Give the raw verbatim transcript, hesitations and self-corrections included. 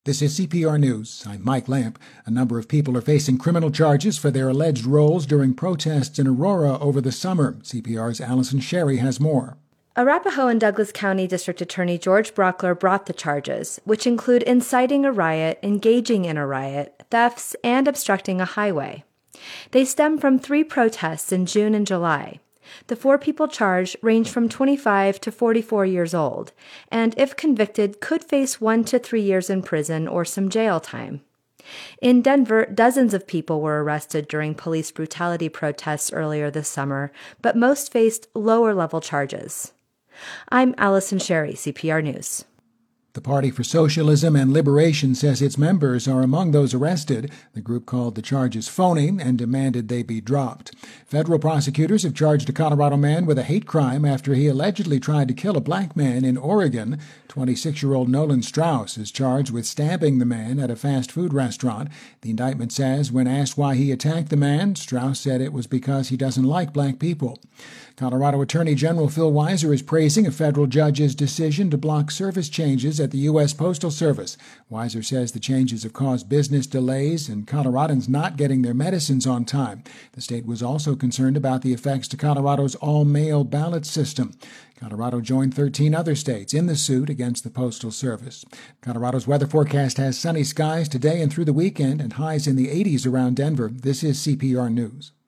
This is C P R News. I'm Mike Lamp. A number of people are facing criminal charges for their alleged roles during protests in Aurora over the summer. C P R's Allison Sherry has more. Arapahoe and Douglas County District Attorney George Brockler brought the charges, which include inciting a riot, engaging in a riot, thefts, and obstructing a highway. They stem from three protests in June and July. The four people charged range from twenty-five to forty-four years old, and if convicted, could face one to three years in prison or some jail time. In Denver, dozens of people were arrested during police brutality protests earlier this summer, but most faced lower-level charges. I'm Allison Sherry, C P R News. The Party for Socialism and Liberation says its members are among those arrested. The group called the charges phony and demanded they be dropped. Federal prosecutors have charged a Colorado man with a hate crime after he allegedly tried to kill a black man in Oregon. twenty-six-year-old Nolan Strauss is charged with stabbing the man at a fast food restaurant. The indictment says when asked why he attacked the man, Strauss said it was because he doesn't like black people. Colorado Attorney General Phil Weiser is praising a federal judge's decision to block service changes at the U S Postal Service. Weiser says the changes have caused business delays and Coloradans not getting their medicines on time. The state was also concerned about the effects to Colorado's all-mail ballot system. Colorado joined thirteen other states in the suit against the Postal Service. Colorado's weather forecast has sunny skies today and through the weekend and highs in the eighties around Denver. This is C P R News.